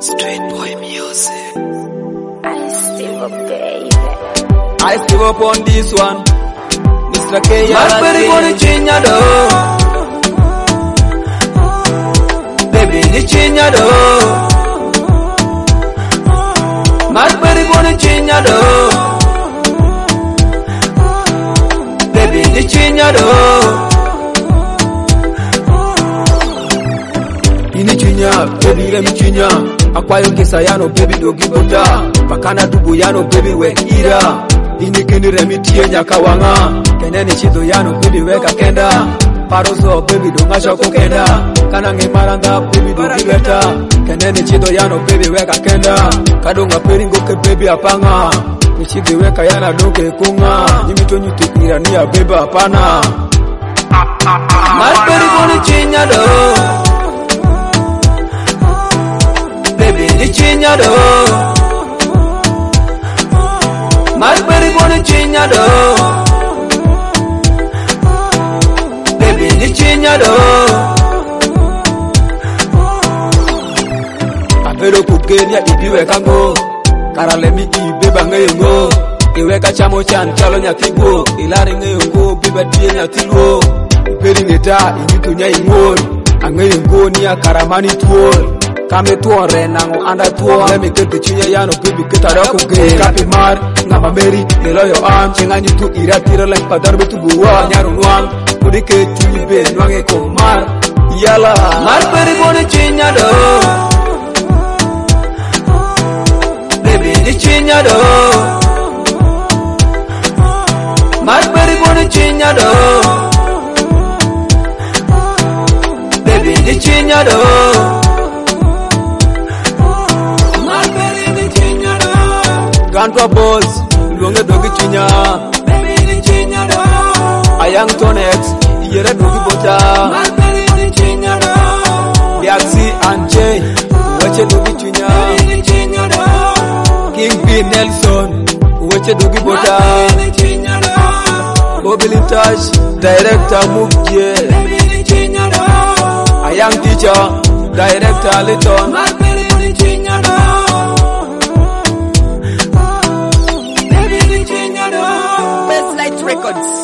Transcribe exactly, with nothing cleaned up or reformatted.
Street boy music. I still up there. I still up on this one. Mister K. Marbury gonna change ya do. Baby, ni change ya do. Marbury gonna change ya do. Baby, ni change ya do. Ini chinya, baby let me chinya. Akwayo kesa yano baby dogi bota. Bakana dubu yano baby we ira. Ini kini remi tiye nyaka wanga. Keneni chido yano baby weka kenda. Paroso baby donga shoko kenda. Kana nge maranga baby dogi beta. Keneni chido yano baby weka kenda. Kadonga peringo ke baby apanga. Nichide weka yana doge kunga. Nimito nyuti irania baby apana. Marbury gonna chinya do. Baby, ni chinya do. Marbury gonna chinya do. Baby, ni chinya do. Apero kugenya ibiwe kango. Karalemi ibeba ngeyongo. Iweka chamo chan chalo nyatigo. Ilari ngeyongo biba tiye nyatigo. Iperi ngeta initunya ingol. Angeyongo ni ya karamani tuol. Kame tuore nango anda tuo. Let me get the chinya yano baby kita rako ge. Kapi mar ngama meri nelo yo am. Chenga nyitu ira tira leng padar betu buwa. Nyaru nuang kudike tuni be nuange komar. Yala Marbury gonna chinya do. Baby ni chinya do. Marbury gonna chinya do. Baby ni chinya do. Gantwa boss, luonge dogi chinya. Baby ni chinya do. Ayang tonex, iyere dogi bota. Marbury ni chinya do. Yaxi and Jay, uweche dogi chinya. Baby ni chinya do. King B Nelson, uweche dogi bota. Marbury ni chinya do. Bobby Lintash, director Mugje. Baby ni chinya do. Ayang teacher, director Liton. Marbury ni chinya do. Best Light Records.